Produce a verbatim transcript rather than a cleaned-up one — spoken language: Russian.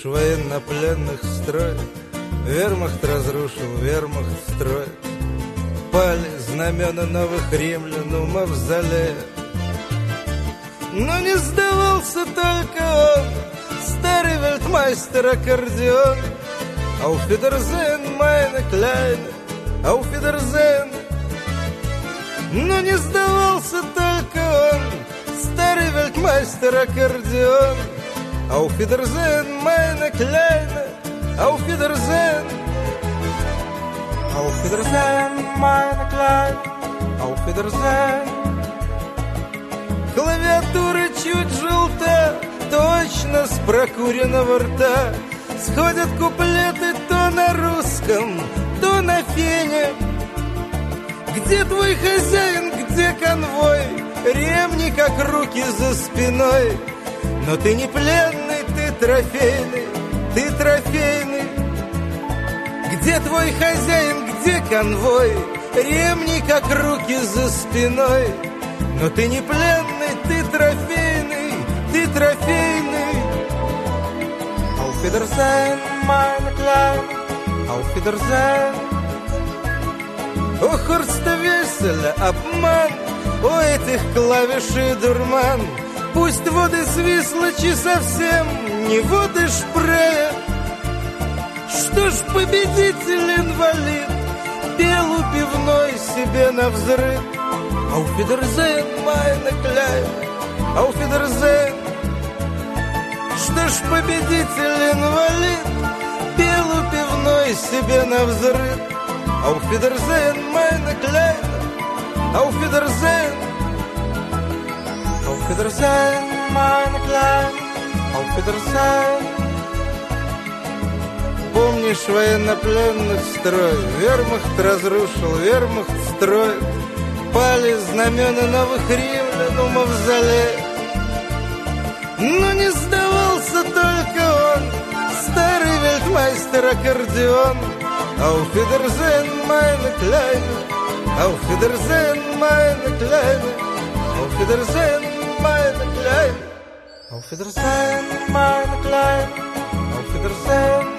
Помнишь, военнопленных строй? Вермахт разрушил, вермахт строит. Пали знамена новых римлян у мавзолея. Но не сдавался только он, старый вельтмайстер аккордеон. Auf Wiedersehen, meine Kleine, auf Wiedersehen. Но не сдавался только он, старый вельтмайстер аккордеон. Auf Wiedersehen, meine Kleine, auf Wiedersehen. Auf Wiedersehen, meine Kleine, auf Wiedersehen. Клавиатура чуть желта, точно с прокуренного рта. Сходят куплеты то на русском, то на фене. Где твой хозяин, где конвой? Ремни, как руки за спиной. Но ты не пленный, ты трофейный, ты трофейный. Где твой хозяин, где конвой? Ремни, как руки за спиной. Но ты не пленный, ты трофейный, ты трофейный. Auf Wiedersehen, meine Kleine, auf Wiedersehen. О, Хорста Весселя, обман, у этих клавиш и дурман. Пусть воды Свислочи совсем не воды Шпрея. Что ж, победитель инвалид пел у пивной себе навзрыд. Auf Wiedersehen, meine Kleine, auf Wiedersehen. Что ж, победитель инвалид пел у пивной себе навзрыд. Auf Wiedersehen, meine Kleine, auf Wiedersehen. Auf Wiedersehen, meine Kleine, auf Wiedersehen. Помнишь, военнопленных строй? Вермахт разрушил, вермахт строит. Пали знамена новых римлян у мавзолея. Но не сдавался только он, старый вельтмайстер аккордеон. Auf Wiedersehen, meine Kleine, auf Wiedersehen, meine Kleine, auf Wiedersehen, meine Kleine, auf Wiedersehen, meine Kleine, auf Wiedersehen.